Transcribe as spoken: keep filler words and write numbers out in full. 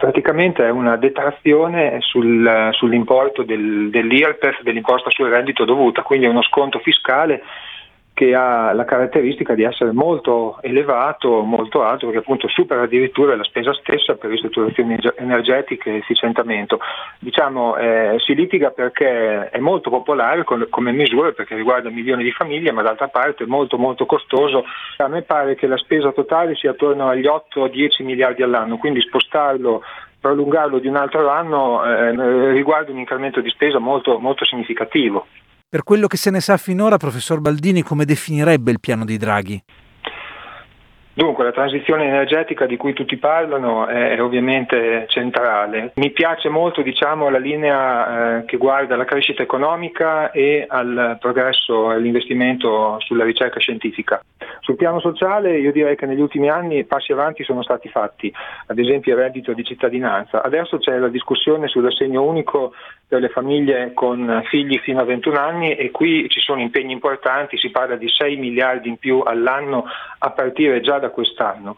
Praticamente è una detrazione sul, sull'importo del, dell'I R P E F, dell'imposta sul reddito dovuta, quindi è uno sconto fiscale che ha la caratteristica di essere molto elevato, molto alto, perché appunto supera addirittura la spesa stessa per ristrutturazioni energetiche e efficientamento. Diciamo eh, si litiga perché è molto popolare come misura, perché riguarda milioni di famiglie, ma d'altra parte è molto molto costoso. A me pare che la spesa totale sia attorno agli otto dieci miliardi all'anno, quindi spostarlo, prolungarlo di un altro anno eh, riguarda un incremento di spesa molto, molto significativo. Per quello che se ne sa finora, professor Baldini, come definirebbe il piano di Draghi? Dunque, la transizione energetica di cui tutti parlano è, è ovviamente centrale. Mi piace molto, diciamo, la linea eh, che guarda alla crescita economica e al progresso e all'investimento sulla ricerca scientifica. Sul piano sociale io direi che negli ultimi anni passi avanti sono stati fatti, ad esempio il reddito di cittadinanza. Adesso c'è la discussione sull'assegno unico per le famiglie con figli fino a ventuno anni e qui ci sono impegni importanti, si parla di sei miliardi in più all'anno a partire già da quest'anno.